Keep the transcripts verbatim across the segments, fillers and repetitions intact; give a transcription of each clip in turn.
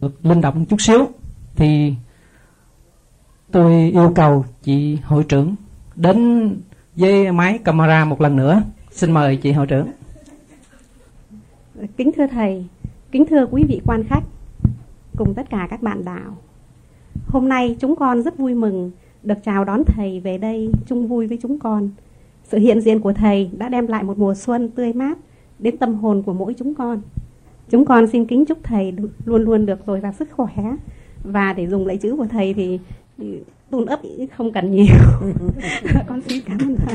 linh động một chút xíu thì tôi yêu cầu chị hội trưởng đến với máy camera một lần nữa. Xin mời chị hội trưởng. Kính thưa thầy, kính thưa quý vị quan khách cùng tất cả các bạn đạo. Hôm nay chúng con rất vui mừng được chào đón thầy về đây chung vui với chúng con. Sự hiện diện của thầy đã đem lại một mùa xuân tươi mát đến tâm hồn của mỗi chúng con. Chúng con xin kính chúc thầy luôn luôn được dồi dào sức khỏe. Và để dùng lấy chữ của thầy thì, thì tune up không cần nhiều. Con xin cảm ơn thầy.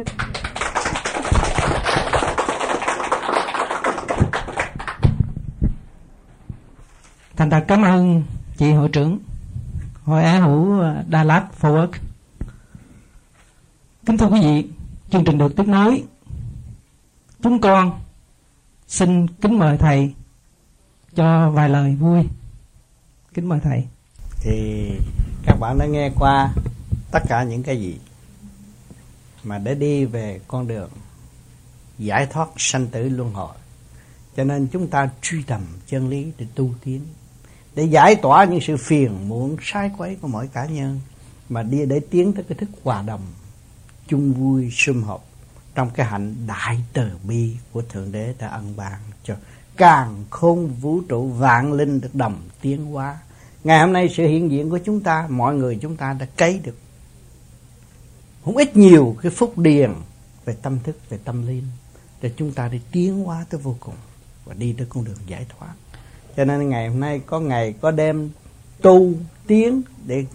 Thành thật cảm ơn chị hội trưởng Hội Á hữu Đà Lạt Forward. Kính thưa quý vị, chương trình được tiếp nối. Chúng con xin kính mời thầy cho vài lời vui. Kính mời thầy. Thì các bạn đã nghe qua tất cả những cái gì mà để đi về con đường giải thoát sanh tử luân hồi. Cho nên chúng ta truy tầm chân lý để tu tiến, để giải tỏa những sự phiền muộn sai quấy của mỗi cá nhân, mà đi để tiến tới cái thức hòa đồng chung vui sum họp trong cái hạnh đại từ bi của Thượng Đế đã ân ban cho càn khôn vũ trụ vạn linh được đồng tiến hóa. Ngày hôm nay sự hiện diện của chúng ta, mọi người chúng ta đã cấy được không ít nhiều cái phúc điền về tâm thức, về tâm linh, để chúng ta đi tiến hóa tới vô cùng và đi tới con đường giải thoát. Cho nên ngày hôm nay có ngày có đêm tu tiến để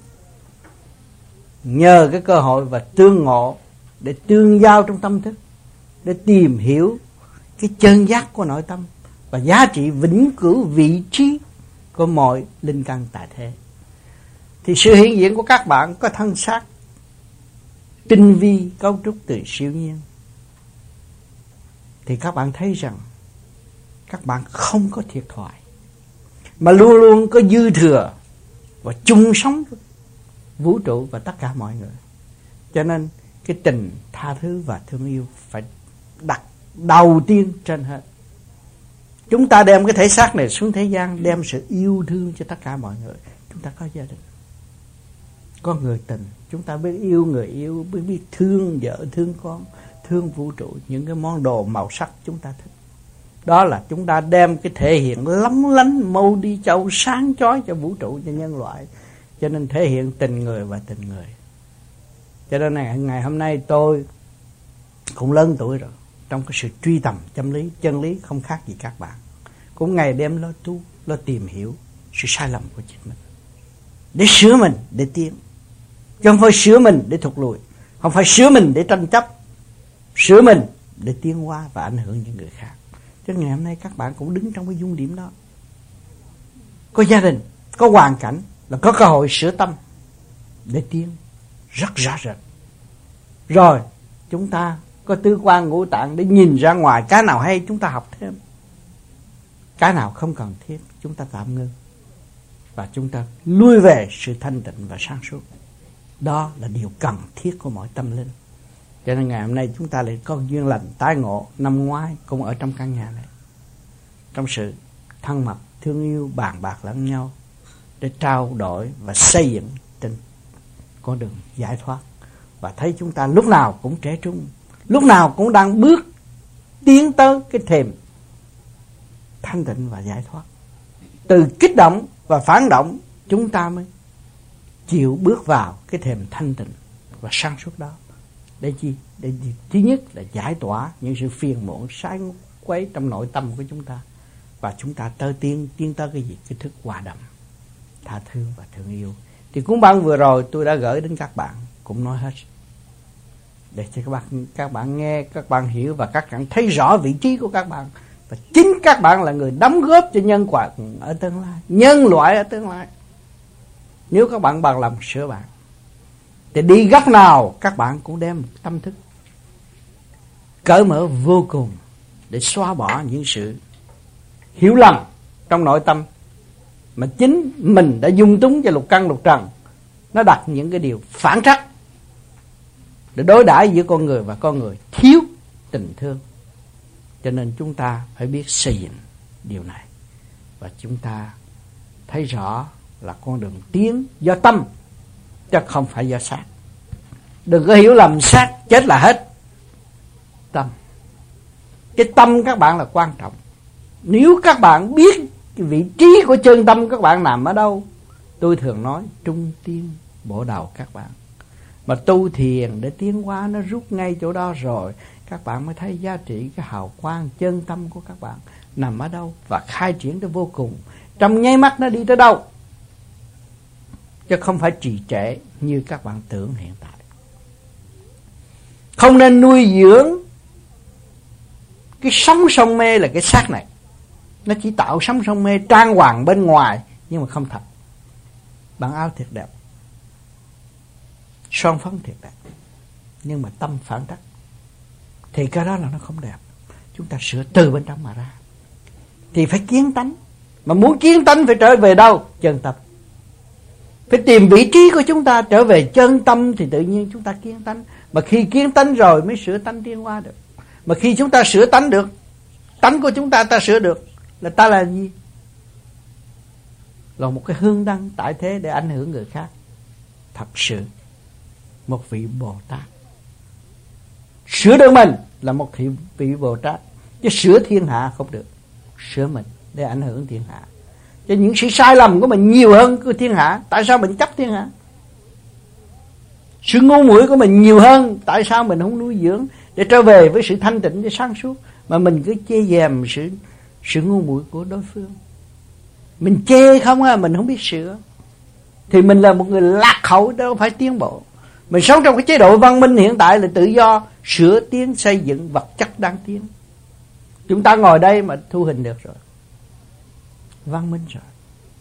nhờ cái cơ hội và tương ngộ, để tương giao trong tâm thức, để tìm hiểu cái chân giác của nội tâm và giá trị vĩnh cửu vị trí của mọi linh căn tại thế. Thì sự hiện diện của các bạn có thân xác tinh vi cấu trúc từ siêu nhiên, thì các bạn thấy rằng các bạn không có thiệt thòi, mà luôn luôn có dư thừa và chung sống vũ trụ và tất cả mọi người. Cho nên cái tình tha thứ và thương yêu phải đặt đầu tiên trên hết. Chúng ta đem cái thể xác này xuống thế gian, đem sự yêu thương cho tất cả mọi người. Chúng ta có gia đình, có người tình, chúng ta biết yêu người yêu, biết, biết thương vợ, thương con, thương vũ trụ, những cái món đồ màu sắc chúng ta thích. Đó là chúng ta đem cái thể hiện lóng lánh mâu đi châu sáng chói cho vũ trụ, cho nhân loại. Cho nên thể hiện tình người và tình người. Cho nên ngày, ngày hôm nay tôi cũng lớn tuổi rồi, trong cái sự truy tầm chân lý, chân lý không khác gì các bạn. Cũng ngày đêm lo tu, lo tìm hiểu sự sai lầm của chính mình, để sửa mình, để tiến. Chứ không phải sửa mình để thụt lùi, không phải sửa mình để tranh chấp, sửa mình để tiến hóa và ảnh hưởng những người khác. Cho ngày hôm nay các bạn cũng đứng trong cái dung điểm đó. Có gia đình, có hoàn cảnh là có cơ hội sửa tâm để tiến rất rõ rệt. Rồi chúng ta có tứ quan ngũ tạng để nhìn ra ngoài, cái nào hay chúng ta học thêm, cái nào không cần thiết chúng ta tạm ngưng, và chúng ta lui về sự thanh tịnh và sáng suốt. Đó là điều cần thiết của mọi tâm linh. Cho nên ngày hôm nay chúng ta lại có duyên lành tái ngộ. Năm ngoái cũng ở trong căn nhà này, trong sự thân mật thương yêu bàn bạc lẫn nhau, để trao đổi và xây dựng trên con đường giải thoát. Và thấy chúng ta lúc nào cũng trẻ trung, lúc nào cũng đang bước tiến tới cái thềm thanh tịnh và giải thoát. Từ kích động và phản động, chúng ta mới chịu bước vào cái thềm thanh tịnh và sáng suốt đó. Để chi? Để thứ nhất là giải tỏa những sự phiền muộn sai quấy trong nội tâm của chúng ta, và chúng ta tới tiến tiến tới cái gì? Cái thức hòa đồng, tha thứ và thương yêu. Thì cuốn băng vừa rồi tôi đã gửi đến các bạn, cũng nói hết để cho các bạn các bạn nghe, các bạn hiểu và các bạn thấy rõ vị trí của các bạn. Và chính các bạn là người đóng góp cho nhân quả ở tương lai, nhân loại ở tương lai. Nếu các bạn bằng lòng sửa bạn, thì đi góc nào các bạn cũng đem tâm thức cởi mở vô cùng để xóa bỏ những sự hiểu lầm trong nội tâm mà chính mình đã dung túng cho lục căn lục trần. Nó đặt những cái điều phản trắc để đối đãi giữa con người và con người, thiếu tình thương. Cho nên chúng ta phải biết xây dựng điều này, và chúng ta thấy rõ là con đường tiến do tâm, chứ không phải do xác. Đừng có hiểu lầm xác chết là hết. Tâm, cái tâm các bạn là quan trọng. Nếu các bạn biết cái vị trí của chân tâm các bạn nằm ở đâu, tôi thường nói trung tim bộ đầu các bạn. Mà tu thiền để tiến hóa nó rút ngay chỗ đó rồi, các bạn mới thấy giá trị cái hào quang chân tâm của các bạn nằm ở đâu và khai triển tới vô cùng. Trong nháy mắt nó đi tới đâu, chứ không phải trì trệ như các bạn tưởng hiện tại. Không nên nuôi dưỡng cái sóng sông mê là cái xác này. Nó chỉ tạo sóng sông mê trang hoàng bên ngoài, nhưng mà không thật. Bản áo thiệt đẹp, son phấn thiệt đẹp, nhưng mà tâm phản trắc, thì cái đó là nó không đẹp. Chúng ta sửa từ bên trong mà ra. Thì phải kiến tánh. Mà muốn kiến tánh phải trở về đâu? Chân tâm. Phải tìm vị trí của chúng ta trở về chân tâm, thì tự nhiên chúng ta kiến tánh. Mà khi kiến tánh rồi mới sửa tánh tiến hóa được. Mà khi chúng ta sửa tánh được, tánh của chúng ta ta sửa được, là ta là gì? Là một cái hương đăng tại thế để ảnh hưởng người khác. Thật sự một vị Bồ Tát. Sửa được mình là một vị Bồ Tát, chứ sửa thiên hạ không được. Sửa mình để ảnh hưởng thiên hạ. Cho những sự sai lầm của mình nhiều hơn của thiên hạ. Tại sao mình chấp thiên hạ? Sự ngu muội của mình nhiều hơn. Tại sao mình không nuôi dưỡng để trở về với sự thanh tịnh, để sáng suốt, mà mình cứ chê dèm sự sự ngu muội của đối phương. Mình chê không à, mình không biết sửa, thì mình là một người lạc hậu, đâu phải tiến bộ. Mình sống trong cái chế độ văn minh hiện tại là tự do, sửa tiến xây dựng vật chất đang tiến. Chúng ta ngồi đây mà thu hình được rồi, văn minh rồi,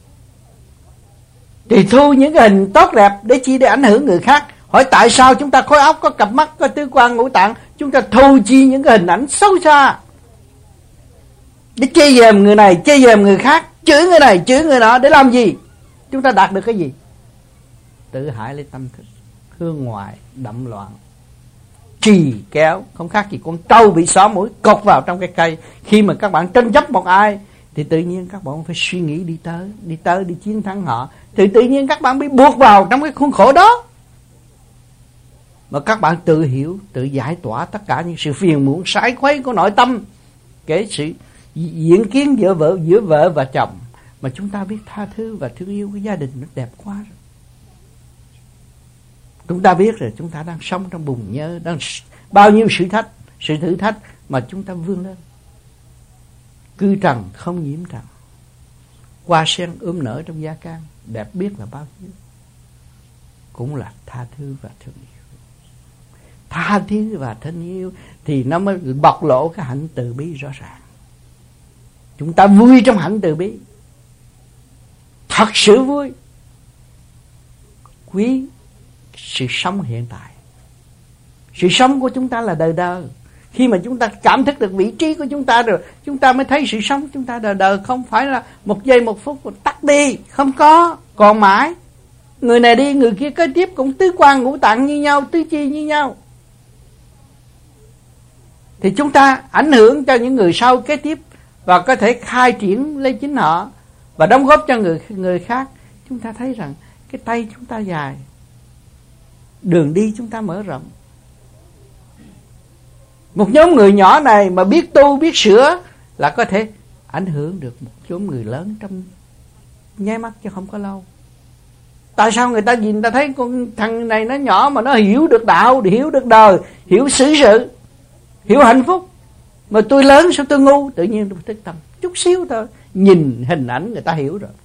thì thu những cái hình tốt đẹp để chi? Để ảnh hưởng người khác. Hỏi tại sao chúng ta khối óc, có cặp mắt, có tứ quan ngũ tạng, chúng ta thu chi những cái hình ảnh xấu xa để chê dèm người này, chê dèm người khác, chửi người này, chửi người nọ, để làm gì? Chúng ta đạt được cái gì? Tự hại lấy tâm thức, hương ngoại đậm loạn, trì kéo, không khác gì con trâu bị xỏ mũi cột vào trong cái cây. Khi mà các bạn tranh chấp một ai, thì tự nhiên các bạn phải suy nghĩ đi tới, đi tới, đi chiến thắng họ. Thì tự nhiên các bạn bị buộc vào trong cái khuôn khổ đó. Mà các bạn tự hiểu, tự giải tỏa tất cả những sự phiền muộn sái khuấy của nội tâm, kể sự diễn kiến giữa vợ giữa vợ và chồng, mà chúng ta biết tha thứ và thương yêu cái gia đình nó đẹp quá rồi. Chúng ta biết rồi, chúng ta đang sống trong bùn nhơ, đang bao nhiêu sự thách, sự thử thách mà chúng ta vươn lên. Cư trần không nhiễm trần, hoa sen ươm nở trong gia can, đẹp biết là bao nhiêu. Cũng là tha thứ và thương yêu. Tha thứ và thương yêu thì nó mới bộc lộ cái hạnh từ bi rõ ràng. Chúng ta vui trong hạnh từ bi, thật sự vui, quý sự sống hiện tại. Sự sống của chúng ta là đời đời. Khi mà chúng ta cảm thức được vị trí của chúng ta rồi, chúng ta mới thấy sự sống chúng ta đời đời. Không phải là một giây một phút rồi tắt đi, không có, còn mãi. Người này đi, người kia kế tiếp, cũng tứ quan ngũ tạng như nhau, tứ chi như nhau. Thì chúng ta ảnh hưởng cho những người sau kế tiếp, và có thể khai triển lấy chính họ, và đóng góp cho người người khác. Chúng ta thấy rằng cái tay chúng ta dài, đường đi chúng ta mở rộng. Một nhóm người nhỏ này mà biết tu, biết sửa, là có thể ảnh hưởng được một nhóm người lớn trong nháy mắt, chứ không có lâu. Tại sao người ta nhìn, người ta thấy con thằng này nó nhỏ mà nó hiểu được đạo, hiểu được đời, hiểu xử sự, hiểu hạnh phúc. Mà tôi lớn sao tôi ngu? Tự nhiên tôi thức tâm chút xíu thôi, nhìn hình ảnh người ta hiểu rồi.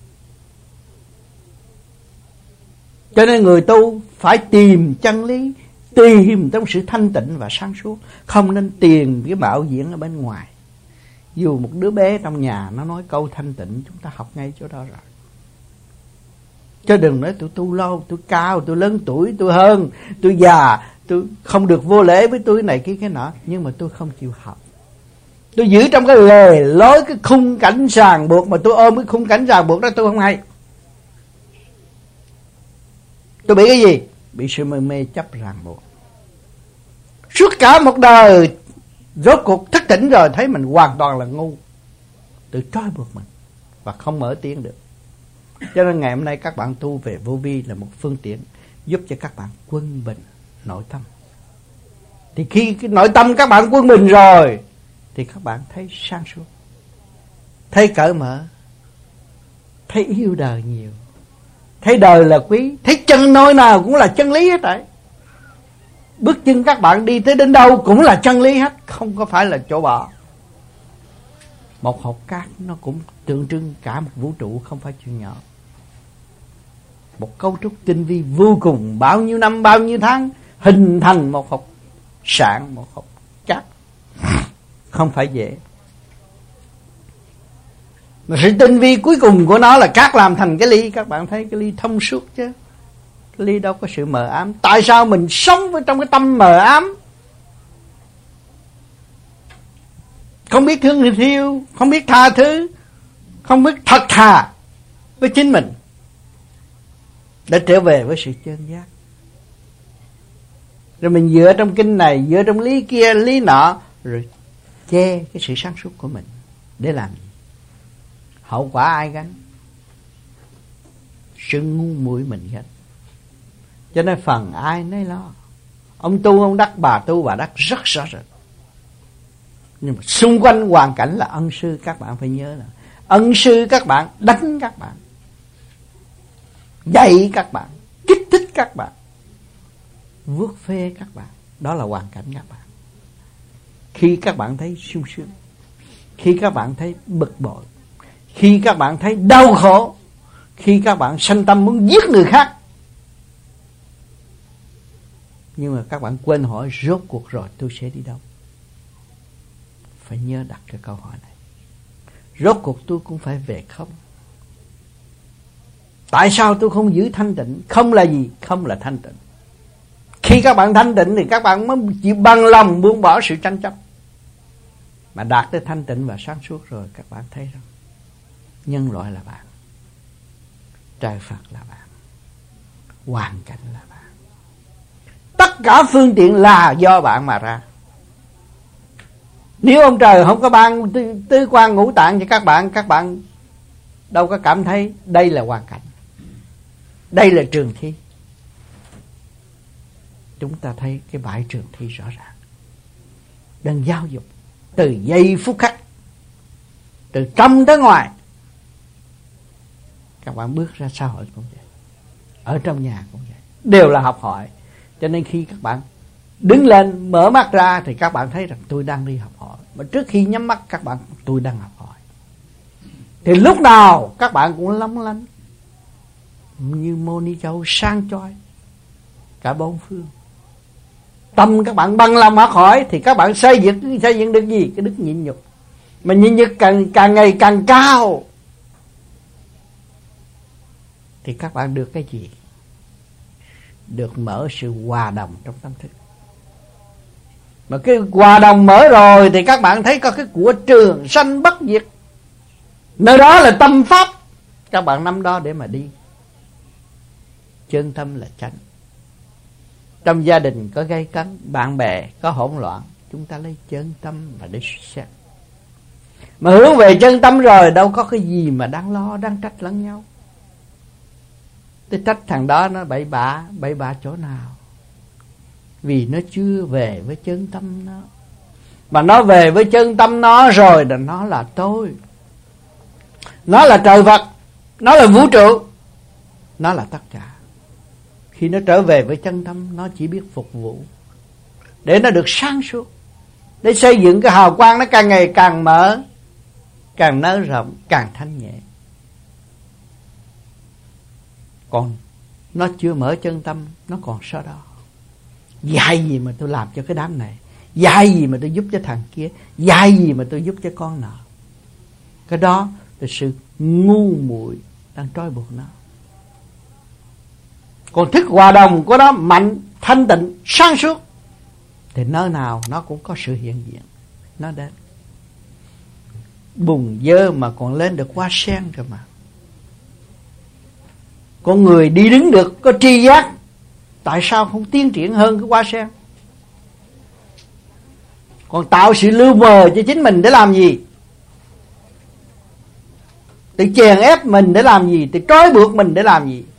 Cho nên người tu phải tìm chân lý, tìm trong sự thanh tịnh và sáng suốt, không nên tìm cái mạo diễn ở bên ngoài. Dù một đứa bé trong nhà nó nói câu thanh tịnh, chúng ta học ngay chỗ đó rồi. Chứ đừng nói tôi tu lâu, tôi cao, tôi lớn tuổi, tôi hơn, tôi già, tôi không được vô lễ với tôi cái này kia cái nọ, nhưng mà tôi không chịu học. Tôi giữ trong cái lề lối, cái khung cảnh ràng buộc, mà tôi ôm cái khung cảnh ràng buộc đó tôi không hay. Tôi bị cái gì? Bị sự mê mê chấp ràng buộc. Suốt cả một đời, rốt cuộc thức tỉnh rồi thấy mình hoàn toàn là ngu, tự trói buộc mình và không mở tiếng được. Cho nên ngày hôm nay các bạn tu về vô vi là một phương tiện giúp cho các bạn quân bình nội tâm. Thì khi cái nội tâm các bạn quân bình rồi thì các bạn thấy sáng suốt, thấy cởi mở, thấy yêu đời nhiều, thấy đời là quý, thấy chân nơi nào cũng là chân lý hết đấy. Bước chân các bạn đi tới đến đâu cũng là chân lý hết, không có phải là chỗ bỏ. Một hột cát nó cũng tượng trưng cả một vũ trụ, không phải chuyện nhỏ. Một cấu trúc tinh vi vô cùng, bao nhiêu năm, bao nhiêu tháng hình thành một hột sạn, một hột cát, không phải dễ. Mà sự tinh vi cuối cùng của nó là cát làm thành cái ly. Các bạn thấy cái ly thông suốt chứ, cái ly đâu có sự mờ ám. Tại sao mình sống trong cái tâm mờ ám, không biết thương người yêu, không biết tha thứ, không biết thật thà với chính mình, để trở về với sự chân giác. Rồi mình dựa trong kinh này, dựa trong lý kia, lý nọ, rồi che cái sự sáng suốt của mình. Để làm gì? Hậu quả ai gánh? Sự ngu muội mình gánh. Cho nên phần ai nấy lo. Ông tu ông đắc, bà tu bà đắc rất rõ rệt. Nhưng mà xung quanh hoàn cảnh là ân sư. Các bạn phải nhớ là ân sư các bạn đánh các bạn, dạy các bạn, kích thích các bạn, vuốt phê các bạn. Đó là hoàn cảnh các bạn. Khi các bạn thấy sung sướng, khi các bạn thấy bực bội, khi các bạn thấy đau khổ, khi các bạn sanh tâm muốn giết người khác, nhưng mà các bạn quên hỏi rốt cuộc rồi tôi sẽ đi đâu. Phải nhớ đặt cái câu hỏi này. Rốt cuộc tôi cũng phải về không? Tại sao tôi không giữ thanh tịnh? Không là gì? Không là thanh tịnh. Khi các bạn thanh tịnh thì các bạn mới chịu bằng lòng buông bỏ sự tranh chấp. Mà đạt tới thanh tịnh và sáng suốt rồi, các bạn thấy rằng nhân loại là bạn, trời Phật là bạn, hoàn cảnh là bạn. Tất cả phương tiện là do bạn mà ra. Nếu ông trời không có ban tứ, tứ quan ngũ tạng cho các bạn, các bạn đâu có cảm thấy đây là hoàn cảnh, đây là trường thi. Chúng ta thấy cái bãi trường thi rõ ràng, đang giáo dục từ giây phút khắc, từ trong tới ngoài. Các bạn bước ra xã hội cũng vậy, ở trong nhà cũng vậy, đều là học hỏi. Cho nên khi các bạn đứng lên mở mắt ra thì các bạn thấy rằng tôi đang đi học hỏi. Mà trước khi nhắm mắt các bạn, tôi đang học hỏi. Thì lúc nào các bạn cũng lóng lánh như Mô Ni Châu sang chói cả bốn phương. Tâm các bạn bằng lòng học hỏi thì các bạn xây dựng xây dựng được gì? Cái đức nhịn nhục. Mà nhịn nhục càng càng ngày càng cao thì các bạn được cái gì? Được mở sự hòa đồng trong tâm thức. Mà cái hòa đồng mở rồi thì các bạn thấy có cái của trường sanh bất diệt. Nơi đó là tâm pháp. Các bạn nắm đó để mà đi. Chân tâm là chánh. Trong gia đình có gây cấn, bạn bè có hỗn loạn, chúng ta lấy chân tâm và để suy xét. Mà hướng về chân tâm rồi, đâu có cái gì mà đang lo, đang trách lẫn nhau. Tôi trách thằng đó nó bậy bạ, bậy bạ chỗ nào? Vì nó chưa về với chân tâm nó. Mà nó về với chân tâm nó rồi là nó là tôi, nó là trời Phật, nó là vũ trụ, nó là tất cả. Khi nó trở về với chân tâm, nó chỉ biết phục vụ để nó được sáng suốt, để xây dựng cái hào quang nó càng ngày càng mở, càng nới rộng, càng thanh nhẹ. Còn nó chưa mở chân tâm, nó còn so đo. Dạy gì mà tôi làm cho cái đám này, dạy gì mà tôi giúp cho thằng kia, dạy gì mà tôi giúp cho con nọ. Cái đó là sự ngu muội đang trói buộc nó. Còn thức hòa đồng của nó mạnh, thanh tịnh, sáng suốt thì nơi nào nó cũng có sự hiện diện. Nó đến bùn dơ mà còn lên được hoa sen rồi mà. Con người đi đứng được có tri giác, tại sao không tiến triển hơn cái hoa sen? Còn tạo sự lưu mờ cho chính mình để làm gì? tự chèn ép mình để làm gì, tự trói buộc mình để làm gì.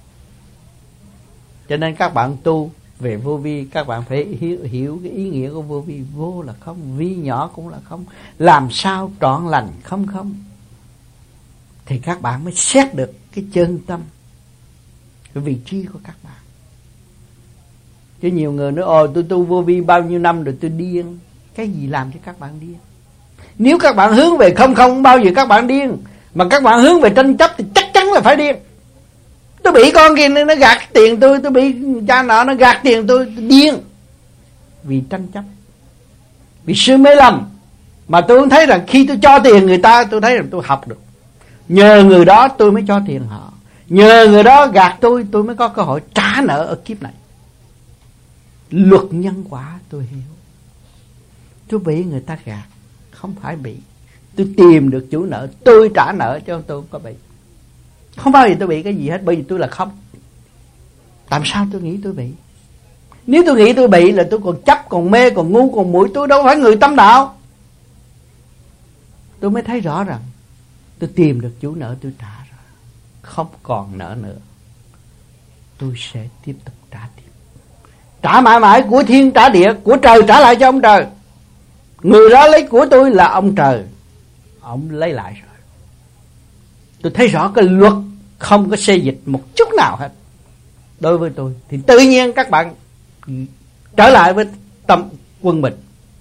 Cho nên các bạn tu về vô vi, các bạn phải hiểu, hiểu cái ý nghĩa của vô vi. Vô là không, vi nhỏ cũng là không. Làm sao trọn lành không không, thì các bạn mới xét được cái chân tâm, cái vị trí của các bạn. Chứ nhiều người nói ồ tôi tu vô vi bao nhiêu năm rồi tôi điên. Cái gì làm cho các bạn điên? Nếu các bạn hướng về không không, bao giờ các bạn điên. Mà các bạn hướng về tranh chấp thì chắc chắn là phải điên. Tôi bị con kia nó gạt tiền tôi, tôi bị cha nọ nó gạt tiền tôi, tôi điên. Vì tranh chấp, vì sự mê lầm. Mà tôi cũng thấy rằng khi tôi cho tiền người ta, tôi thấy rằng tôi học được. Nhờ người đó tôi mới cho tiền họ, nhờ người đó gạt tôi, tôi mới có cơ hội trả nợ ở kiếp này. Luật nhân quả tôi hiểu. Tôi bị người ta gạt, không phải bị. Tôi tìm được chủ nợ, tôi trả nợ, cho tôi không có bị. Không bao giờ tôi bị cái gì hết, bởi vì tôi là không. Tại sao tôi nghĩ tôi bị? Nếu tôi nghĩ tôi bị là tôi còn chấp, còn mê, còn ngu, còn muội. Tôi đâu phải người tâm đạo. Tôi mới thấy rõ rằng tôi tìm được chủ nợ, tôi trả rồi, không còn nợ nữa. Tôi sẽ tiếp tục trả tiếp. Trả mãi mãi, của thiên trả địa, của trời trả lại cho ông trời. Người đó lấy của tôi là ông trời, ông lấy lại rồi. Tôi thấy rõ cái luật không có xê dịch một chút nào hết. Đối với tôi thì tự nhiên các bạn trở lại với tâm quân bình.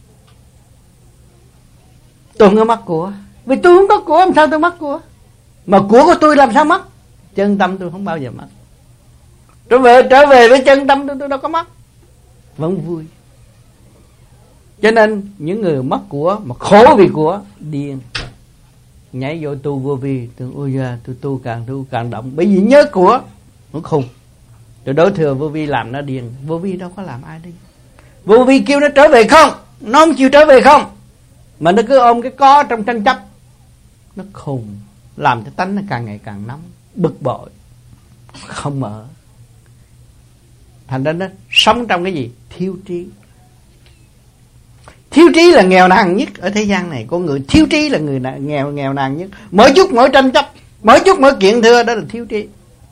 Tôi không có mất của, vì tôi không có của, làm sao tôi mất của? Mà của của tôi làm sao mất? Chân tâm tôi không bao giờ mất. Trở về trở về với chân tâm tôi, tôi đâu có mất, vẫn vui. Cho nên những người mất của mà khổ vì của điên, nhảy vô tu vô vi. Tôi ôi da, tôi tu càng tu càng động, bởi vì nhớ của nó khùng. Tôi đối thừa vô vi làm nó điên. Vô vi đâu có làm ai điên. Vô vi kêu nó trở về không, nó không chịu trở về không, mà nó cứ ôm cái có trong tranh chấp. Nó khùng, làm cho tánh nó càng ngày càng nóng, bực bội, không mở. Thành ra nó sống trong cái gì? Thiếu trí. Thiếu trí là nghèo nàn nhất ở thế gian này. Con người thiếu trí là người nghèo nghèo nàn nhất. Mỗi chút mỗi tranh chấp, mỗi chút mỗi kiện thưa, đó là thiếu trí.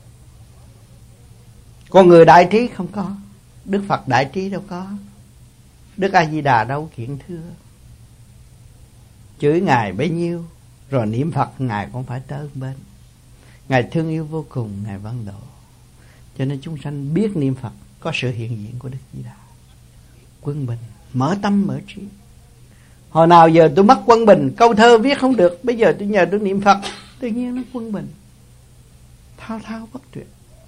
Con người đại trí không có. Đức Phật đại trí đâu có. Đức A Di Đà đâu kiện thưa. Chửi Ngài bấy nhiêu, rồi niệm Phật Ngài cũng phải tới bên. Ngài thương yêu vô cùng, Ngài vẫn độ. Cho nên chúng sanh biết niệm Phật có sự hiện diện của Đức Di Đà. Quân bình, mở tâm mở trí. Hồi nào giờ tôi mất quân bình, câu thơ viết không được, bây giờ tôi nhờ tôi niệm Phật, tự nhiên nó quân bình, thao thao bất tuyệt.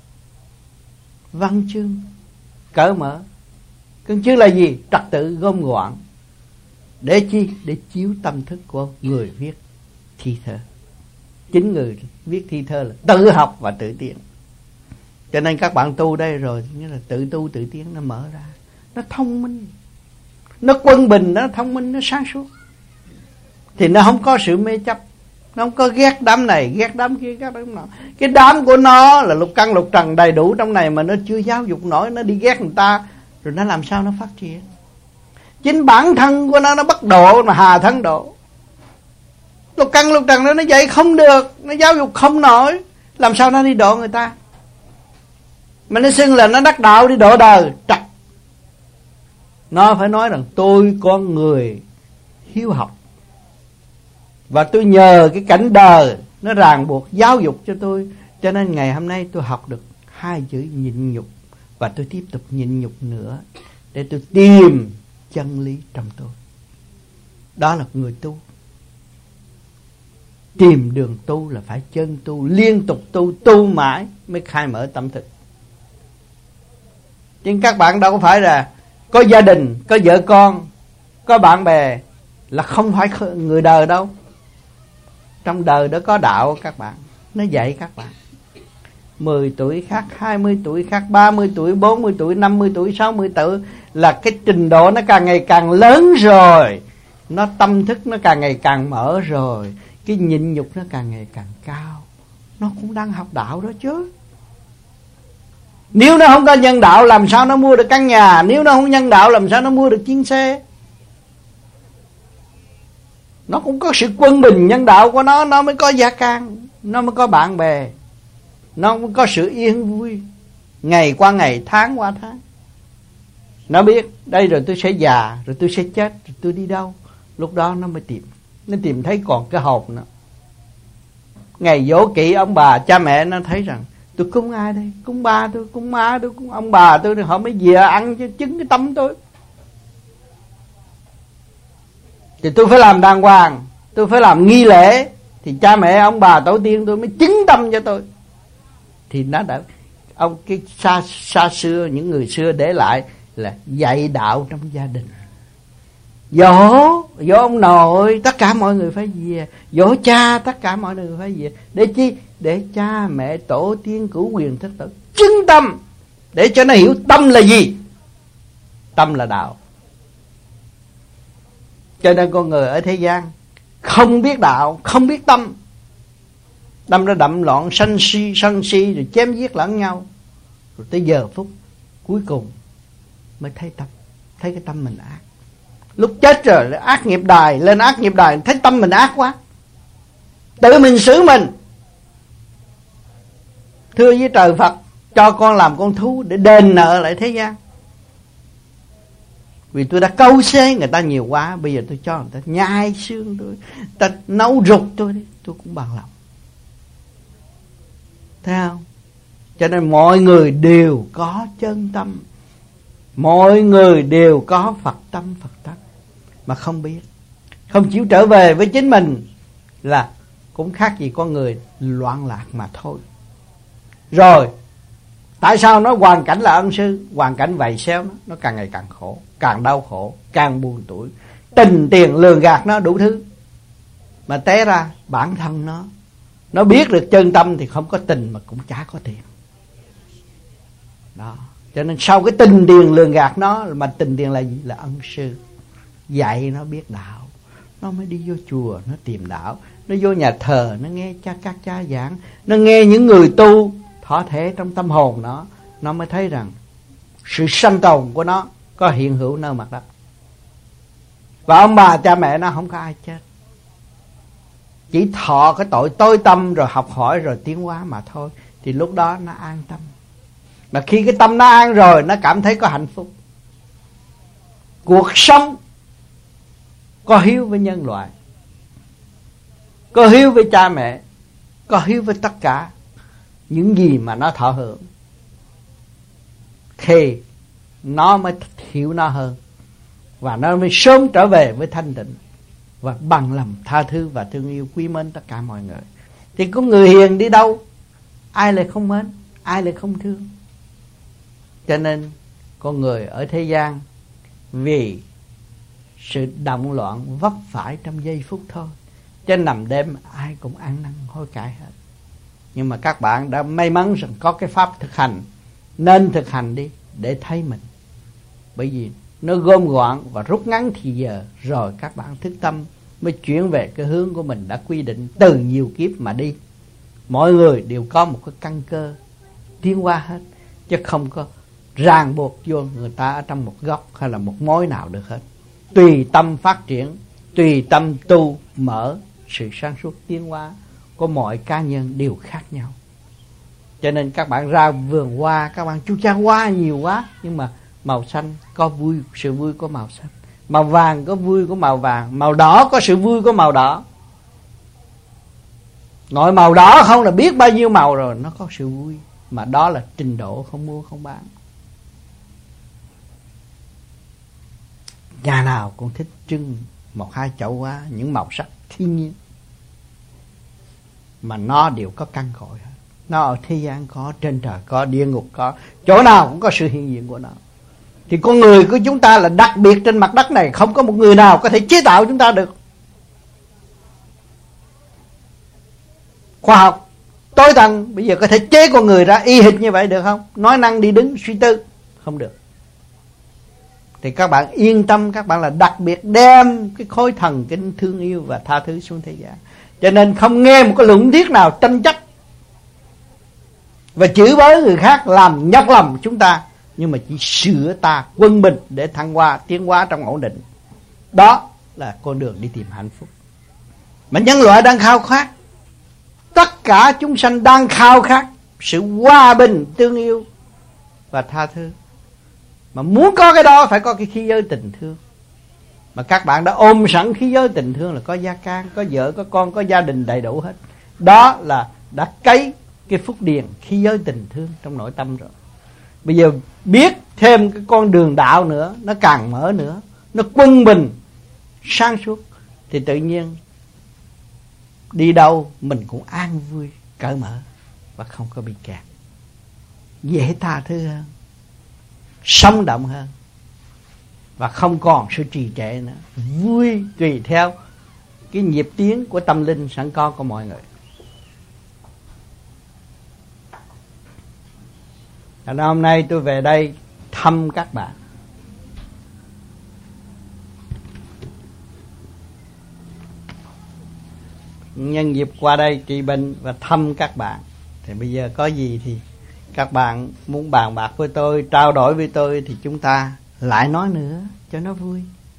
Văn chương cởi mở. Văn chương là gì? Trật tự gom gọn. Để chi? Để chiếu tâm thức của người viết thi thơ. Chính người viết thi thơ là tự học và tự tiến. Cho nên các bạn tu đây rồi, nghĩa là tự tu tự tiến, nó mở ra, nó thông minh, nó quân bình, nó thông minh, nó sáng suốt. Thì nó không có sự mê chấp, nó không có ghét đám này, ghét đám kia, ghét đám nọ. Cái đám của nó là lục căn lục trần đầy đủ trong này mà nó chưa giáo dục nổi, nó đi ghét người ta, rồi nó làm sao nó phát triển? Chính bản thân của nó nó bất độ mà hà thân độ. Lục căn lục trần đó nó dạy không được, nó giáo dục không nổi, làm sao nó đi độ người ta? Mà nó xưng là nó đắc đạo đi độ đời, trật. Nó phải nói rằng tôi con người hiếu học, và tôi nhờ cái cảnh đời nó ràng buộc giáo dục cho tôi. Cho nên ngày hôm nay tôi học được hai chữ nhịn nhục. Và tôi tiếp tục nhịn nhục nữa để tôi tìm chân lý trong tôi. Đó là người tu. Tìm đường tu là phải chân tu, liên tục tu, tu mãi mới khai mở tâm thức. Nhưng các bạn đâu có phải là có gia đình, có vợ con, có bạn bè là không phải người đời đâu. Trong đời đó có đạo các bạn, nó dạy các bạn. Mười tuổi khác, hai mươi tuổi khác, ba mươi tuổi, bốn mươi tuổi, năm mươi tuổi, sáu mươi tuổi, là cái trình độ nó càng ngày càng lớn rồi, nó tâm thức nó càng ngày càng mở rồi, cái nhịn nhục nó càng ngày càng cao. Nó cũng đang học đạo đó chứ. Nếu nó không có nhân đạo làm sao nó mua được căn nhà, nếu nó không nhân đạo làm sao nó mua được chiếc xe. Nó cũng có sự quân bình nhân đạo của nó, nó mới có gia can. nó mới có bạn bè, nó mới có sự yên vui. Ngày qua ngày, tháng qua tháng. Nó biết đây rồi tôi sẽ già, rồi tôi sẽ chết, rồi tôi đi đâu. Lúc đó nó mới tìm. Nó tìm thấy còn cái hồn nữa. Ngày dỗ kỵ ông bà cha mẹ, nó thấy rằng tôi cúng ai đây? Cúng ba tôi, cúng má tôi, cúng ông bà tôi, họ mới về ăn cho chứng cái tâm tôi. Thì tôi phải làm đàng hoàng, tôi phải làm nghi lễ, thì cha mẹ ông bà tổ tiên tôi mới chứng tâm cho tôi. Thì nó đã, ông cái xa, xa xưa, những người xưa để lại là dạy đạo trong gia đình. Dỗ, dỗ ông nội, tất cả mọi người phải về. Dỗ cha, tất cả mọi người phải về. Để chi? Để cha mẹ tổ tiên cửu quyền thất tổ chứng tâm, để cho nó hiểu tâm là gì. Tâm là đạo. Cho nên con người ở thế gian không biết đạo, không biết tâm, tâm nó đậm loạn, sân si, sân si, rồi chém giết lẫn nhau. Rồi tới giờ phút cuối cùng mới thấy tâm, thấy cái tâm mình ác. Lúc chết rồi ác nghiệp đài, lên ác nghiệp đài, thấy tâm mình ác quá, tự mình xử mình. Thưa với trời Phật, cho con làm con thú để đền nợ lại thế gian. Vì tôi đã câu xé người ta nhiều quá, bây giờ tôi cho người ta nhai xương tôi, người ta nấu rụt tôi đi, tôi cũng bằng lòng. Thấy không? Cho nên mọi người đều có chân tâm, mọi người đều có Phật tâm Phật tánh, mà không biết, không chịu trở về với chính mình, là cũng khác gì con người loạn lạc mà thôi. Rồi tại sao nói hoàn cảnh là ân sư? Hoàn cảnh vậy xéo nó, nó càng ngày càng khổ, càng đau khổ, càng buồn tủi, tình tiền lường gạt nó đủ thứ. Mà té ra bản thân nó, nó biết được chân tâm thì không có tình mà cũng chả có tiền. Đó. Cho nên sau cái tình tiền lường gạt nó, mà tình tiền là gì? Là ân sư dạy nó biết đạo, nó mới đi vô chùa, nó tìm đạo, nó vô nhà thờ, nó nghe cha các cha giảng, nó nghe những người tu thọ thể trong tâm hồn nó, nó mới thấy rằng sự sanh tồn của nó có hiện hữu nơi mặt đất. Và ông bà cha mẹ nó không có ai chết, chỉ thọ cái tội tối tâm rồi học hỏi rồi tiến hóa mà thôi. Thì lúc đó nó an tâm. Mà khi cái tâm nó an rồi, nó cảm thấy có hạnh phúc. Cuộc sống có hiếu với nhân loại, có hiếu với cha mẹ, có hiếu với tất cả những gì mà nó thọ hưởng, thì nó mới hiểu nó hơn, và nó mới sớm trở về với thanh tịnh, và bằng lòng tha thứ và thương yêu quý mến tất cả mọi người. Thì có người hiền đi đâu, ai lại không mến, ai lại không thương. Cho nên con người ở thế gian vì sự động loạn vấp phải trong giây phút thôi, cho nằm đêm ai cũng ăn năn hối cải hết. Nhưng mà các bạn đã may mắn rằng có cái pháp thực hành, nên thực hành đi để thấy mình. Bởi vì nó gom gọn và rút ngắn thì giờ, rồi các bạn thức tâm mới chuyển về cái hướng của mình đã quy định từ nhiều kiếp mà đi. Mọi người đều có một cái căn cơ tiến hóa hết, chứ không có ràng buộc vô người ta ở trong một góc hay là một mối nào được hết. Tùy tâm phát triển, tùy tâm tu mở, sự sáng suốt tiến hóa của mọi cá nhân đều khác nhau. Cho nên các bạn ra vườn hoa, các bạn chú cha hoa nhiều quá, nhưng mà màu xanh có vui, sự vui của màu xanh, màu vàng có vui của màu vàng, màu đỏ có sự vui của màu đỏ. Ngồi màu đỏ không là biết bao nhiêu màu rồi, nó có sự vui. Mà đó là trình độ không mua không bán. Nhà nào cũng thích trưng một hai chậu hoa, những màu sắc thiên nhiên, mà nó đều có căn cội hết. Nó ở thế gian có, trên trời có, địa ngục có, chỗ nào cũng có sự hiện diện của nó. Thì con người của chúng ta là đặc biệt trên mặt đất này, không có một người nào có thể chế tạo chúng ta được. Khoa học tối tầng bây giờ có thể chế con người ra y hệt như vậy được không? Nói năng đi đứng suy tư không được. Thì các bạn yên tâm, các bạn là đặc biệt đem cái khối thần kinh thương yêu và tha thứ xuống thế gian. Cho nên không nghe một cái luận thuyết nào tranh chấp và chửi bới người khác làm nhọc lòng chúng ta, nhưng mà chỉ sửa ta quân bình để thăng hoa, tiến hóa trong ổn định. Đó là con đường đi tìm hạnh phúc mà nhân loại đang khao khát. Tất cả chúng sanh đang khao khát sự hòa bình, tương yêu và tha thứ. Mà muốn có cái đó phải có cái khí giới tình thương. Mà các bạn đã ôm sẵn khí giới tình thương là có gia can, có vợ, có con, có gia đình đầy đủ hết. Đó là đã cấy cái phúc điền khí giới tình thương trong nội tâm rồi. Bây giờ biết thêm cái con đường đạo nữa, nó càng mở nữa, nó quân bình, sáng suốt, thì tự nhiên đi đâu mình cũng an vui, cởi mở và không có bị kẹt. Dễ tha thứ hơn, sống động hơn, và không còn sự trì trệ nữa. Vui tùy theo cái nhịp tiến của tâm linh sẵn có của mọi người. Thành ra hôm nay tôi về đây thăm các bạn. Nhân dịp qua đây trị bệnh và thăm các bạn, thì bây giờ có gì thì các bạn muốn bàn bạc với tôi, trao đổi với tôi, thì chúng ta lại nói nữa cho nó vui.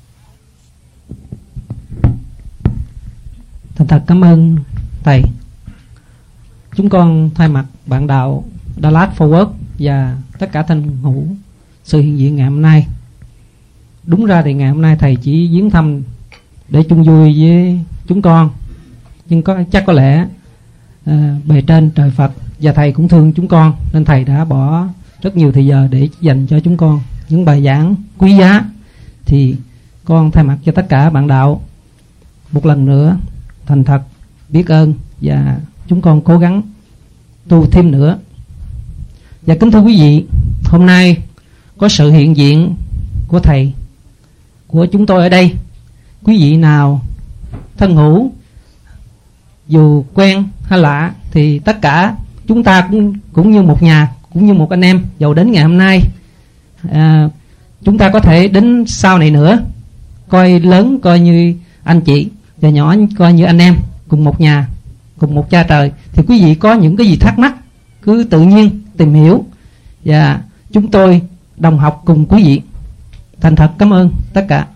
Thành thật cảm ơn Thầy. Chúng con thay mặt bạn đạo Đà Lạt Forward và tất cả thân hữu sự hiện diện ngày hôm nay. Đúng ra thì ngày hôm nay Thầy chỉ viếng thăm để chung vui với chúng con, nhưng có chắc có lẽ à, bề trên trời Phật và Thầy cũng thương chúng con, nên Thầy đã bỏ rất nhiều thời giờ để dành cho chúng con những bài giảng quý giá. Thì con thay mặt cho tất cả bạn đạo một lần nữa thành thật biết ơn, và chúng con cố gắng tu thêm nữa. Và kính thưa quý vị, hôm nay có sự hiện diện của Thầy, của chúng tôi ở đây. Quý vị nào thân hữu, dù quen hay lạ, thì tất cả chúng ta cũng, cũng như một nhà, cũng như một anh em. Dầu đến ngày hôm nay à, chúng ta có thể đến sau này nữa, coi lớn coi như anh chị, và nhỏ coi như anh em, cùng một nhà, cùng một cha trời. Thì quý vị có những cái gì thắc mắc cứ tự nhiên tìm hiểu, và chúng tôi đồng học cùng quý vị. Thành thật cảm ơn tất cả.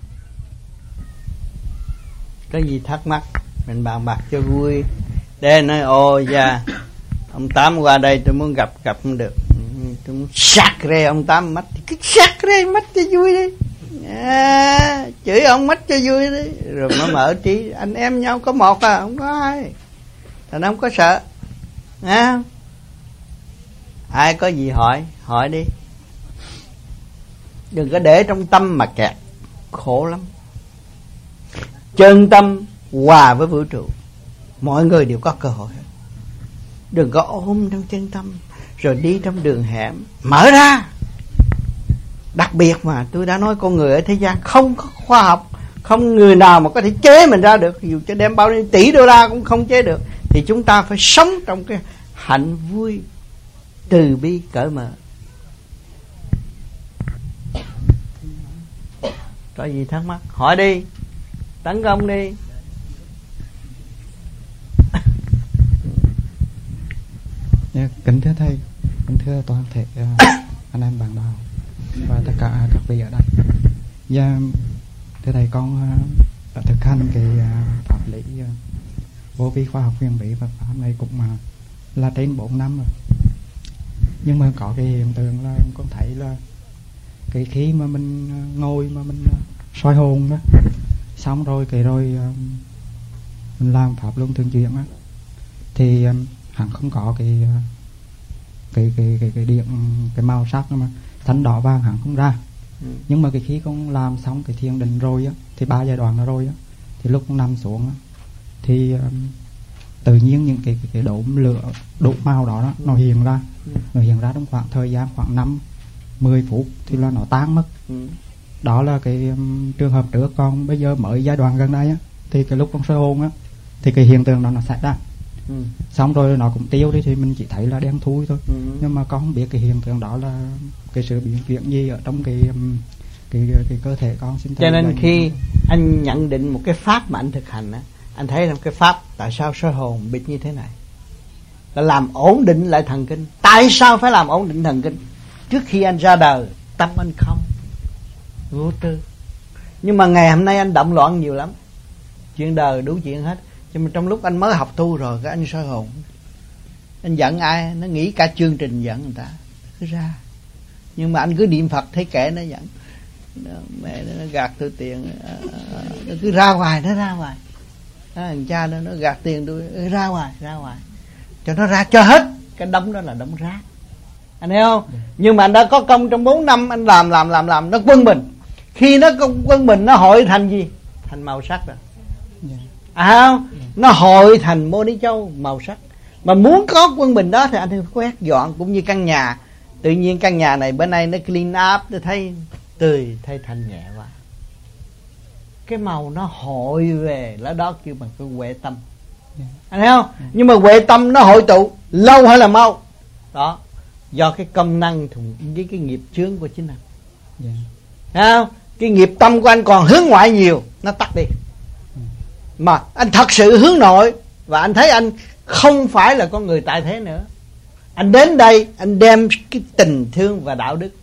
Cái gì thắc mắc mình bàn bạc cho vui, để nói ồ dạ ông Tám qua đây tôi muốn gặp, gặp không được, tôi muốn sạc rê ông Tám mắt, thì cứ sạc rê mắt cho vui đi, à, chửi ông mắt cho vui đi, rồi mới mở trí. Anh em nhau có một à, không có ai, thành không có sợ à. Ai có gì hỏi hỏi đi, đừng có để trong tâm mà kẹt, khổ lắm. Chân tâm hòa với vũ trụ, mọi người đều có cơ hội. Đừng có ôm trong chân tâm rồi đi trong đường hẻm, mở ra. Đặc biệt mà tôi đã nói, con người ở thế gian không có khoa học, không người nào mà có thể chế mình ra được, dù cho đem bao nhiêu tỷ đô la cũng không chế được. Thì chúng ta phải sống trong cái hạnh vui, từ bi, cởi mở. Có gì thắc mắc hỏi đi, tấn công đi. Yeah, kính thưa Thầy, kính thưa toàn thể uh, anh em bạn đạo và tất cả các vị ở đây. Yeah, thưa Thầy, con uh, đã thực hành cái uh, pháp lý uh, vô vi khoa học huyền bí Phật pháp này cũng uh, là trên bốn năm rồi. Nhưng mà có cái hiện tượng là con thấy là cái khi mà mình uh, ngồi mà mình uh, soi hồn đó, xong rồi cái rồi uh, mình làm pháp luân thường chuyển á, thì um, hẳn không có cái cái cái cái cái điện, cái màu sắc mà thanh đỏ vàng hẳn không ra. Ừ. Nhưng mà cái khi con làm xong cái thiền định rồi á, thì ba giai đoạn rồi á, thì lúc con nằm xuống á, thì um, tự nhiên những cái cái, cái đốm lửa, đốm màu đó, đó nó hiện ra. Ừ. Nó hiện ra trong khoảng thời gian khoảng năm mười phút thì là nó tan mất. Ừ. Đó là cái um, trường hợp trước. Còn bây giờ mới giai đoạn gần đây á, thì cái lúc con soi hồn á, thì cái hiện tượng đó nó xảy ra. Ừ. Xong rồi nó cũng tiêu đi, thì mình chỉ thấy là đen thui thôi. Ừ. Nhưng mà con không biết cái hiện tượng đó là cái sự biến chuyển gì ở trong cái cái cái, cái cơ thể con. Xin cho nên khi anh nhận định một cái pháp mà anh thực hành á, anh thấy rằng cái pháp tại sao soi hồn bịt như thế này là làm ổn định lại thần kinh. Tại sao phải làm ổn định thần kinh? Trước khi anh ra đời, tâm anh không vô tư. Nhưng mà ngày hôm nay anh động loạn nhiều lắm, chuyện đời đủ chuyện hết. Nhưng mà trong lúc anh mới học tu rồi, cái anh soi hồn Anh giận ai, nó nghĩ cả chương trình giận người ta cứ ra. Nhưng mà anh cứ niệm Phật thấy kẻ nó giận, nó, mẹ nó, nó gạt tôi tiền, nó cứ ra hoài, nó ra hoài. Đó, thằng cha nó, nó gạt tiền tôi, ra hoài, ra hoài, cho nó ra cho hết. Cái đống đó là đống rác, anh thấy không? Yeah. Nhưng mà anh đã có công trong bốn năm, anh làm làm làm làm nó quân bình. Khi nó quân bình nó hội thành gì? Thành màu sắc rồi. Yeah. À không? Yeah. Nó hội thành Mô Ni Châu màu sắc. Mà muốn có quân bình đó thì anh phải quét dọn. Cũng như căn nhà, tự nhiên căn nhà này bữa nay nó clean up, tôi thấy tươi, thấy thanh nhẹ quá. Cái màu nó hội về, lá đó kêu bằng cái huệ tâm. Yeah. Anh thấy không? Yeah. Nhưng mà huệ tâm nó hội tụ lâu hay là mau? Đó, do cái công năng với cái nghiệp chướng của chính anh. Yeah. Thấy không? Cái nghiệp tâm của anh còn hướng ngoại nhiều, nó tắt đi. Yeah. Mà anh thật sự hướng nội, và anh thấy anh không phải là con người tại thế nữa. Anh đến đây, anh đem cái tình thương và đạo đức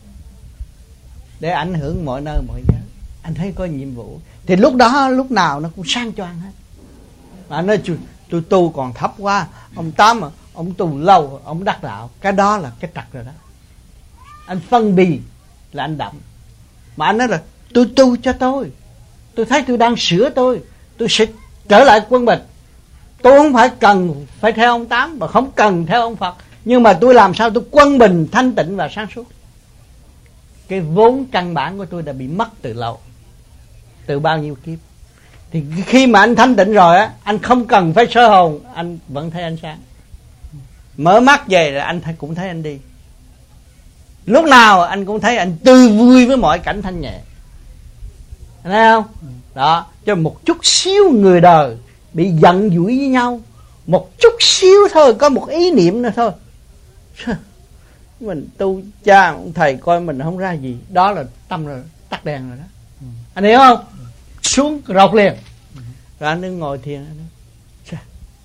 để ảnh hưởng mọi nơi mọi giới. Anh thấy có nhiệm vụ, thì lúc đó lúc nào nó cũng sang choang hết. Mà anh nói tôi tu còn thấp quá, ông Tám mà ông tu lâu ông đắc đạo. Cái đó là cái trật rồi đó. Anh phân bì là anh đậm. Mà anh nói là tôi tu cho tôi, tôi thấy tôi đang sửa tôi, tôi sẽ trở lại quân bình. Tôi không phải cần phải theo ông Tám, và không cần theo ông Phật, nhưng mà tôi làm sao tôi quân bình, thanh tịnh và sáng suốt. Cái vốn căn bản của tôi đã bị mất từ lâu, từ bao nhiêu kiếp. Thì khi mà anh thanh tịnh rồi á, anh không cần phải soi hồn, anh vẫn thấy ánh sáng. Mở mắt về là anh thấy, cũng thấy anh đi. Lúc nào anh cũng thấy anh tươi vui với mọi cảnh thanh nhẹ. Thấy không? Đó, cho một chút xíu người đời bị giận dỗi với nhau, một chút xíu thôi, có một ý niệm nữa thôi, mình tu cha ông thầy coi mình không ra gì, đó là tâm rồi, tắt đèn rồi đó. Ừ. Anh hiểu không? Ừ. Xuống rột liền. Ừ. Rồi anh đứng ngồi thiền, anh nói,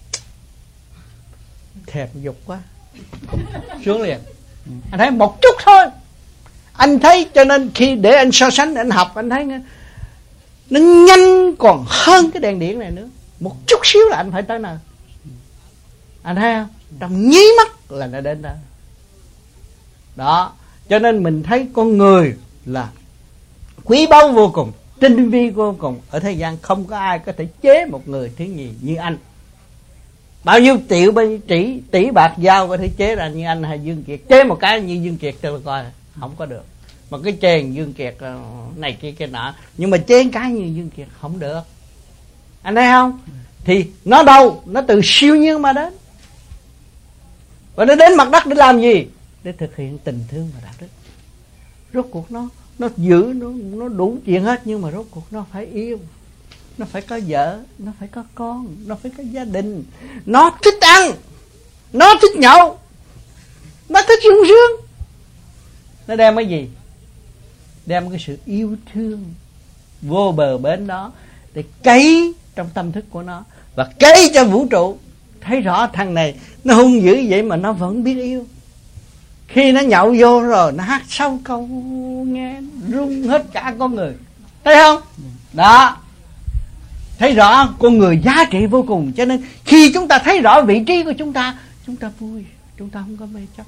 thèm dục quá, xuống liền. Ừ. Anh thấy một chút thôi, anh thấy, cho nên khi để anh so sánh, anh học, anh thấy nó nhanh còn hơn cái đèn điện này nữa. Một chút xíu là anh phải tới nơi. Anh thấy không? Trong nháy mắt là nó đến đó. Đó, cho nên mình thấy con người là quý báu vô cùng, tinh vi vô cùng. Ở thế gian không có ai có thể chế một người thứ nhì như anh. Bao nhiêu triệu bao nhiêu tỷ tỷ bạc giao có thể chế ra như anh hay Dương Kiệt. Chế một cái như Dương Kiệt cho coi, không có được. Mà cái chèn Dương Kiệt này kia kia nọ, nhưng mà chế cái như Dương Kiệt không được. Anh thấy không? Thì nó đâu? Nó từ siêu nhiên mà đến. Và nó đến mặt đất để làm gì? Để thực hiện tình thương và đạo đức. Rốt cuộc nó nó giữ, nó nó đủ chuyện hết, nhưng mà rốt cuộc nó phải yêu, nó phải có vợ, nó phải có con, nó phải có gia đình. Nó thích ăn, nó thích nhậu, nó thích sung sướng. Nó đem cái gì? Đem cái sự yêu thương vô bờ bến đó để cấy trong tâm thức của nó, và cấy cho vũ trụ. Thấy rõ thằng này nó hung dữ vậy mà nó vẫn biết yêu. Khi nó nhậu vô rồi nó hát sâu câu nghe rung hết cả con người. Thấy không? Đó, thấy rõ con người giá trị vô cùng. Cho nên khi chúng ta thấy rõ vị trí của chúng ta, chúng ta vui, chúng ta không có mê chấp.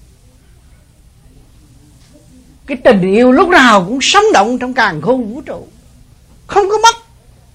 Cái tình yêu lúc nào cũng sống động trong càn khôn vũ trụ, không có mất.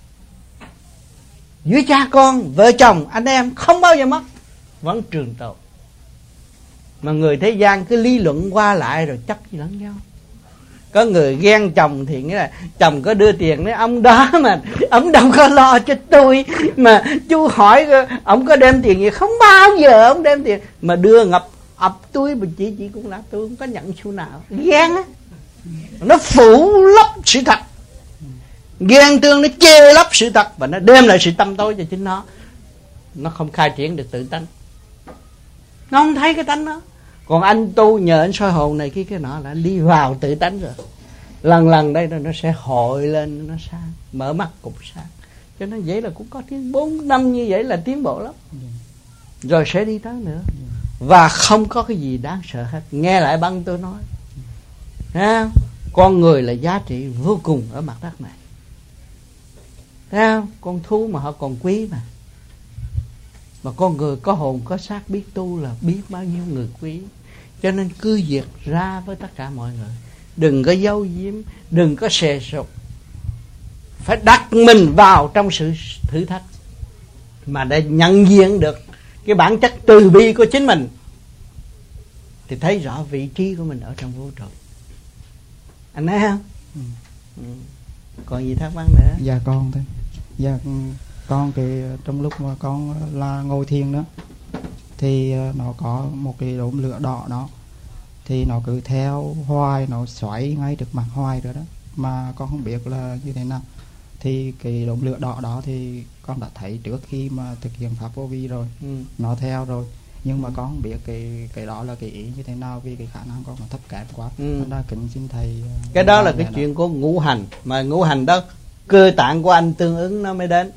Giữa cha con, vợ chồng, anh em không bao giờ mất, vẫn trường tồn. Mà người thế gian cứ lý luận qua lại rồi chấp gì lẫn nhau. Có người ghen chồng thì nghĩa là chồng có đưa tiền, nói ông đó mà ông đâu có lo cho tôi, mà chú hỏi ông có đem tiền gì, không bao giờ ông đem tiền, mà đưa ngập ập túi mà chị chị cũng là tôi không có nhận xu nào. Ghen á, nó phủ lấp sự thật. Ghen tương nó che lấp sự thật, và nó đem lại sự tâm tối cho chính nó. Nó không khai triển được tự tánh, nó không thấy cái tánh đó. Còn anh tu nhờ anh soi hồn này kia cái nọ là anh đi vào tự tánh rồi. Lần lần đây nó sẽ hội lên, nó sang, mở mắt cũng sang. Cho nên vậy là cũng có tiếng bốn năm như vậy là tiến bộ lắm. Rồi sẽ đi tới nữa. Và không có cái gì đáng sợ hết. Nghe lại băng tôi nói, ha? Con người là giá trị vô cùng ở mặt đất này. Thấy không? Con thú mà họ còn quý mà. Mà con người có hồn có xác biết tu là biết bao nhiêu người quý. Cho nên cứ việc ra với tất cả mọi người, đừng có giấu giếm, đừng có xề sụp, phải đặt mình vào trong sự thử thách mà để nhận diện được cái bản chất từ bi của chính mình, thì thấy rõ vị trí của mình ở trong vũ trụ. Anh thấy không? Ừ. Ừ. Còn gì thắc mắc nữa? Dạ con thôi. Dạ con thì trong lúc mà con là ngồi thiền đó, thì nó có một cái đốm lửa đỏ đó, thì nó cứ theo hoài, nó xoáy ngay trước mặt hoài rồi đó, mà con không biết là như thế nào. Thì cái đốm lửa đỏ đó thì con đã thấy trước khi mà thực hiện pháp vô vi rồi. Ừ. Nó theo rồi, nhưng mà con không biết cái cái đó là cái ý như thế nào, vì cái khả năng con nó thấp kém quá. Ừ. Nên là kính xin thầy. Cái đó là cái chuyện đó. Của ngũ hành, mà ngũ hành đó cơ tạng của anh tương ứng nó mới đến.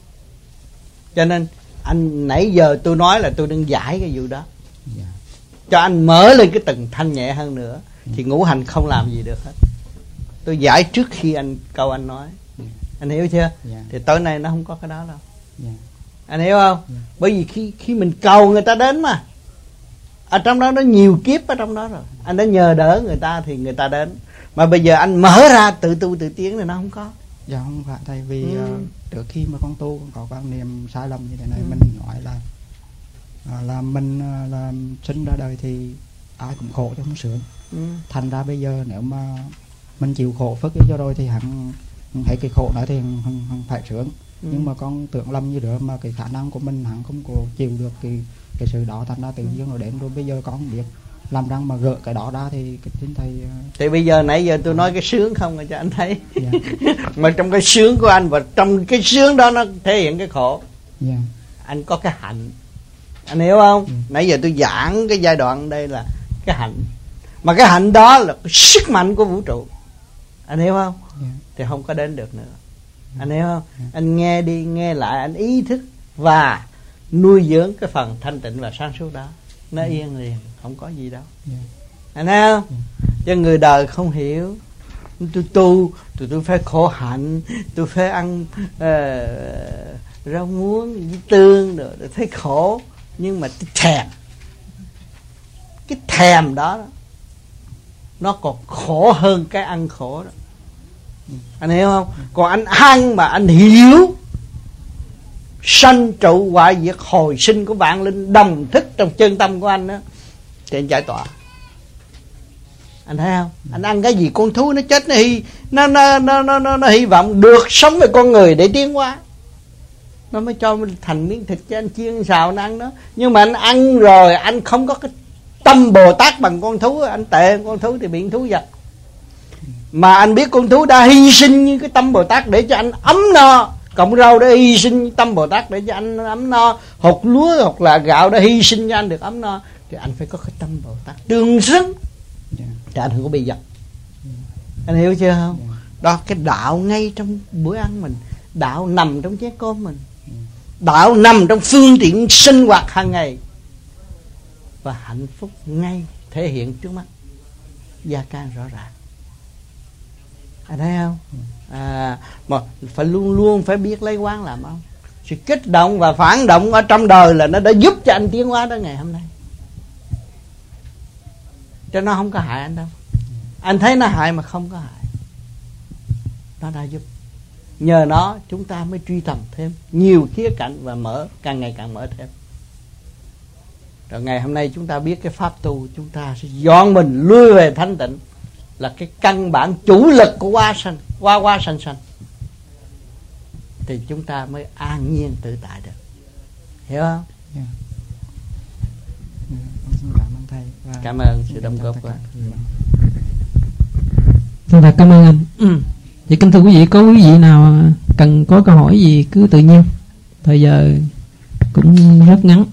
Cho nên anh nãy giờ tôi nói là tôi đang giải cái vụ đó. Yeah. Cho anh mở lên cái tầng thanh nhẹ hơn nữa. Yeah. Thì ngũ hành không làm gì được hết. Tôi giải trước khi anh câu anh nói. Yeah. Anh hiểu chưa? Yeah. Thì tối nay nó không có cái đó đâu. Yeah. Anh hiểu không? Yeah. Bởi vì khi khi mình cầu người ta đến mà, ở trong đó nó nhiều kiếp ở trong đó rồi. Anh đã nhờ đỡ người ta thì người ta đến. Mà bây giờ anh mở ra tự tu tự tiến thì nó không có. Dạ không phải, tại vì ừ. uh, trước khi mà con tu con có quan niệm sai lầm như thế này. Ừ. Mình nói là uh, là mình uh, là sinh ra đời thì ai cũng khổ chứ không sướng. Ừ. Thành ra bây giờ nếu mà mình chịu khổ phức cho rồi thì hẳn thấy cái khổ đó thì hẳn, hẳn phải sướng. Ừ. Nhưng mà con tưởng lầm như đó, mà cái khả năng của mình hẳn không có chịu được cái cái sự đó, thành ra tự nhiên nó đến rồi. Bây giờ con không biết làm răng mà gỡ cái đó ra thì cái chính thầy. Thì bây giờ nãy giờ tôi nói cái sướng không rồi cho anh thấy. Yeah. Mà trong cái sướng của anh, và trong cái sướng đó nó thể hiện cái khổ. Yeah. Anh có cái hạnh, anh hiểu không? Yeah. Nãy giờ tôi giảng cái giai đoạn đây là cái hạnh, mà cái hạnh đó là cái sức mạnh của vũ trụ, anh hiểu không? Yeah. Thì không có đến được nữa. Yeah. Anh hiểu không? Yeah. Anh nghe đi nghe lại, anh ý thức và nuôi dưỡng cái phần thanh tịnh và sáng suốt đó, nó yên liền, không có gì đâu. Yeah. Anh thấy không? Yeah. Cho người đời không hiểu. Tôi tu, tôi, tôi phải khổ hạnh, tôi phải ăn uh, rau muống với tương rồi, tôi thấy khổ. Nhưng mà cái thèm, cái thèm đó nó còn khổ hơn cái ăn khổ đó. Anh hiểu không? Còn anh ăn mà anh hiểu sanh trụ hoại diệt hồi sinh của vạn linh đồng thức trong chân tâm của anh đó, thì anh giải tỏa. Anh thấy không? Anh ăn cái gì con thú nó chết nó hy nó nó nó nó nó, nó hy vọng được sống với con người để tiến hóa, nó mới cho mình thành miếng thịt cho anh chiên xào nó ăn đó. Nhưng mà anh ăn rồi anh không có cái tâm Bồ Tát bằng con thú, anh tệ con thú thì bị con thú giật. Mà anh biết con thú đã hy sinh như cái tâm Bồ Tát để cho anh ấm no, cọng rau đã hy sinh tâm Bồ Tát để cho anh ấm no, hột lúa hoặc là gạo đã hy sinh cho anh được ấm no, thì anh phải có cái tâm Bồ Tát tương xứng, yeah. Thì anh không có bị giật. Yeah. Anh hiểu chưa không? Yeah. Đó, cái đạo ngay trong bữa ăn mình, đạo nằm trong chén cơm mình, yeah. Đạo nằm trong phương tiện sinh hoạt hàng ngày, và hạnh phúc ngay thể hiện trước mắt, gia can rõ ràng. Anh thấy không? À, mà phải luôn luôn phải biết lấy quán làm ông. Sự kích động và phản động ở trong đời là nó đã giúp cho anh tiến hóa đến ngày hôm nay, cho nó không có hại anh đâu. Anh thấy nó hại mà không có hại, nó đã giúp. Nhờ nó chúng ta mới truy tầm thêm nhiều khía cạnh và mở, càng ngày càng mở thêm. Rồi ngày hôm nay chúng ta biết cái pháp tu, chúng ta sẽ dọn mình lui về thanh tịnh, là cái căn bản chủ lực của hoa sanh, hoa hoa sanh sanh, thì chúng ta mới an nhiên tự tại được. Hiểu không? Yeah. Yeah. Cảm ơn thầy. Và cảm ơn sự đóng góp của anh. Xin thật cảm ơn anh. Ừ. Vậy kính thưa quý vị, có quý vị nào cần có câu hỏi gì cứ tự nhiên, thời giờ cũng rất ngắn.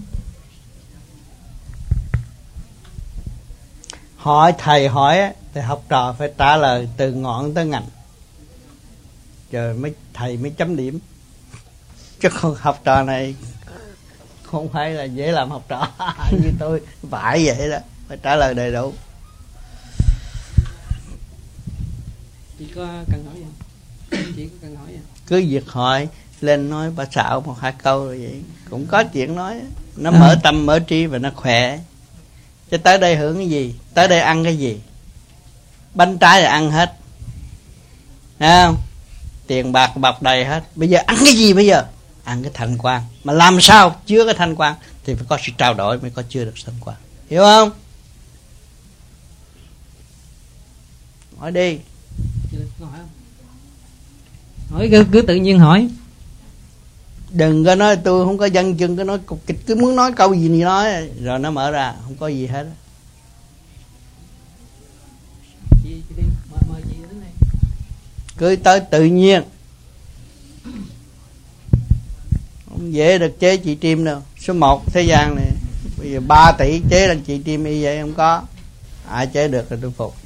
Hỏi thầy hỏi thì học trò phải trả lời từ ngọn tới ngành, rồi mấy thầy mới chấm điểm. Chứ không học trò này không phải là dễ làm học trò như tôi, phải vậy đó, phải trả lời đầy đủ. Chị có cần hỏi gì không? Chị có cần hỏi gì? Cứ việc hỏi lên nói bà xạo một hai câu rồi vậy cũng có chuyện nói. nó à. mở tâm mở trí và nó khỏe. Chứ tới đây hưởng cái gì? Tới đây ăn cái gì? Bánh trái là ăn hết, thấy không? Tiền bạc bọc đầy hết. Bây giờ ăn cái gì bây giờ? Ăn cái thanh quan. Mà làm sao chứa cái thanh quan? Thì phải có sự trao đổi mới có chứa được thanh quan. Hiểu không? Hỏi đi. Hỏi cứ, cứ tự nhiên hỏi. Đừng có nói tôi không có dân chân, cứ nói cục kịch, cứ muốn nói câu gì thì nói, rồi nó mở ra không có gì hết. Cứ tới tự nhiên. Không dễ được chế chị Tim đâu. Số một thế gian này bây giờ ba tỷ chế lên chị Tim y vậy không có ai chế được, rồi tôi phục.